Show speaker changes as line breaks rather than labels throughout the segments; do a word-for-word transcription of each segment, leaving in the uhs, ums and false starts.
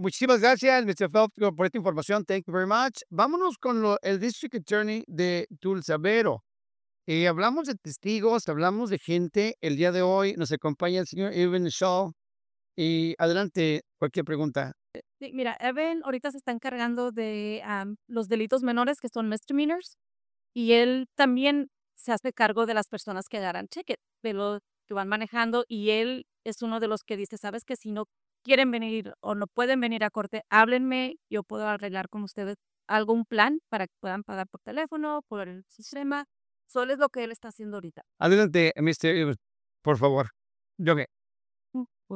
Muchísimas gracias, mister Phelps, por esta información. Thank you very much. Vámonos con lo, el District Attorney de Tulsa, Vero. Eh, hablamos de testigos, hablamos de gente. El día de hoy nos acompaña el señor Irvin Shaw. Y adelante, cualquier pregunta.
Sí, mira, Evan ahorita se está encargando de am, los delitos menores que son misdemeanors y él también se hace cargo de las personas que agarran ticket, de los que van manejando y él es uno de los que dice, sabes que si no quieren venir o no pueden venir a corte, háblenme, yo puedo arreglar con ustedes algún plan para que puedan pagar por teléfono, por el sistema. Solo es lo que él está haciendo ahorita.
Adelante, mister Irvin, por favor. Yo que.
Mm, mm.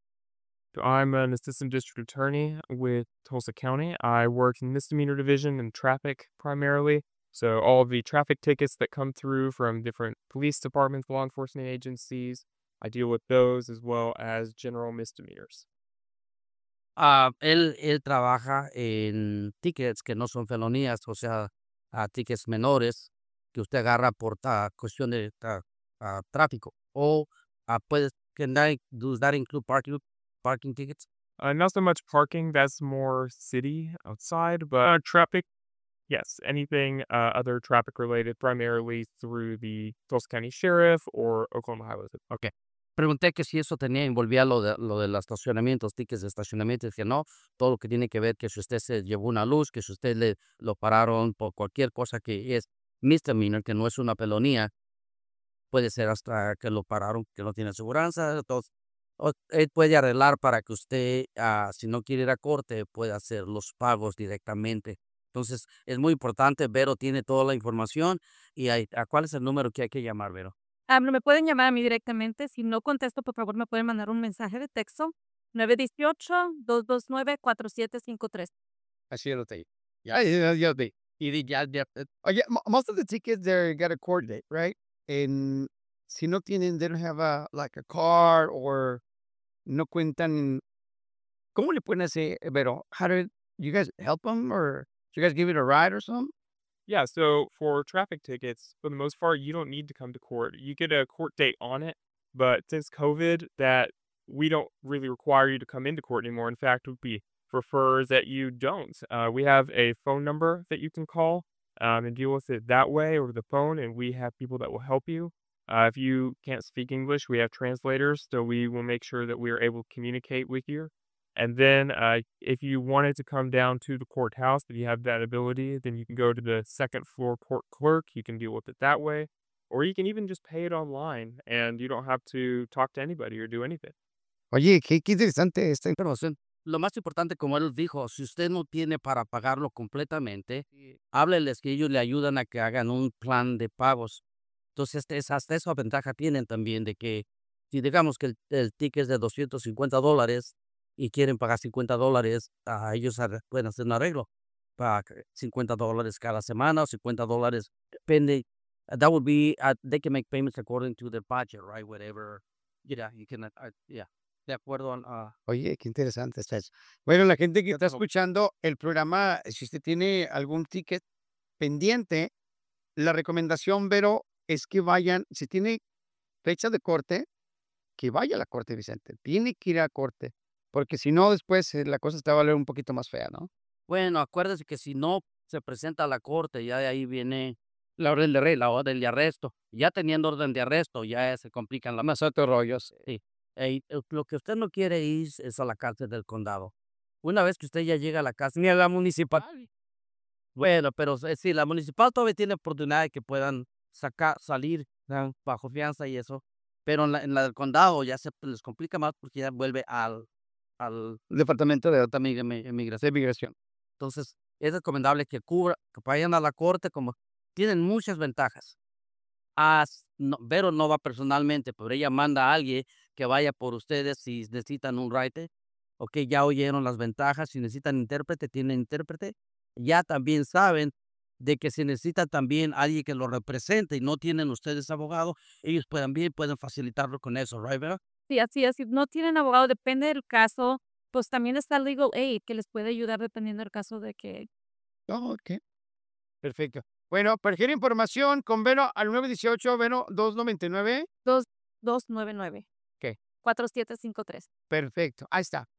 I'm an assistant district attorney with Tulsa County. I work in misdemeanor division and traffic primarily. So all of the traffic tickets that come through from different police departments, law enforcement agencies, I deal with those as well as general misdemeanors.
Ah, él él trabaja en tickets que no son felonías, o sea, ah, tickets menores que usted agarra por ta cuestión de ta ah, tráfico. O, ah, puedes can that does that include parking parking tickets?
Uh, not so much parking, that's more city outside, but uh, traffic, yes, anything uh, other traffic related, primarily through the Tulsa County Sheriff or Oklahoma Highway.
Okey. Pregunté que si eso tenía envolvía lo de lo de los estacionamientos, tickets de estacionamiento, y dije: "No, todo lo que tiene que ver que si usted se llevó una luz, que si usted le lo pararon por cualquier cosa que es misdemeanor, que no es una felonía, puede ser hasta que lo pararon, que no tiene aseguranza, entonces, o él puede arreglar para que usted, ah, si no quiere ir a corte, pueda hacer los pagos directamente. Entonces, es muy importante, Vero tiene toda la información y hay ¿a cuál es el número que hay que llamar, Vero?
Ah, no me pueden llamar a mí directamente. Si no contesto, por favor, me pueden mandar un mensaje de texto. nueve uno ocho, dos dos nueve, cuatro siete cinco tres.
Así lo tengo. Ya, ya, ya, ya. Y di- ya, ya. eh, Oye, mo- most of the tickets they got a court date, right? And si no tienen, they don't have a like a card or no cuentan. ¿Cómo le pueden hacer, Vero? How do you guys help them or you guys give it a ride or something?
Yeah, so for traffic tickets, for the most part, you don't need to come to court. You get a court date on it, but since COVID, that we don't really require you to come into court anymore. In fact, we prefer that you don't. Uh, we have a phone number that you can call um, and deal with it that way over the phone, and we have people that will help you. Uh, if you can't speak English, we have translators, so we will make sure that we are able to communicate with you. And then, uh, if you wanted to come down to the courthouse, if you have that ability, then you can go to the second floor court clerk. You can deal with it that way. Or you can even just pay it online and you don't have to talk to anybody or do anything.
Oye, qué, qué interesante esta.
Información. Lo más importante, como él dijo, si usted no tiene para pagarlo completamente, hábleles que ellos le ayudan a que hagan un plan de pagos. Entonces, este es hasta esa ventaja tienen también de que si digamos que el, el ticket es de doscientos cincuenta dólares y quieren pagar cincuenta dólares, a ellos arre- pueden hacer un arreglo para que cincuenta dólares cada semana o cincuenta dólares, depende. uh, That would be, uh, they can make payments according to their budget, right? Whatever, yeah, you can, uh, uh, yeah, de acuerdo a,
Oye, qué interesante está eso. Bueno, la gente que está escuchando el programa, si usted tiene algún ticket pendiente, la recomendación, Vero, es que vayan, si tiene fecha de corte, que vaya a la corte, Vicente. Tiene que ir a corte, porque si no, después eh, la cosa está a valer un poquito más fea, ¿no?
bueno, acuérdese que si no se presenta a la corte, ya de ahí viene la orden de rey, la orden de arresto. Ya teniendo orden de arresto, ya se complican las
Más otros rollos.
sí. Ey, eh, lo que usted no quiere ir es a la cárcel del condado. Una vez que usted ya llega a la cárcel,
Ni a la municipal.
bueno, pero eh, sí, la municipal todavía tiene oportunidad de que puedan sacar, salir ¿verdad? Bajo fianza y eso. Pero en la, en la del condado ya se les complica más porque ya vuelve al, al
Departamento de
también emi- emigración.
de Migración.
Entonces, es recomendable que cubra, que vayan a la corte, como tienen muchas ventajas. Ah, s- no, Vero no va personalmente, pero ella manda a alguien que vaya por ustedes si necesitan un writer. Ok, ya oyeron las ventajas. Si necesitan intérprete, tienen intérprete. Ya también saben de que si necesitan también alguien que lo represente y no tienen ustedes abogado, ellos pueden bien pueden facilitarlo con eso, right, Vero?
Sí, así es. Si no tienen abogado, depende del caso, pues también está Legal Aid, que les puede ayudar dependiendo del caso de que
Oh, ok, perfecto. Bueno, cualquier información con Vero al nueve dieciocho, Vero dos noventa y nueve.
dos dos nueve nueve,
Ok,
cuatro siete cinco tres.
perfecto. Ahí está.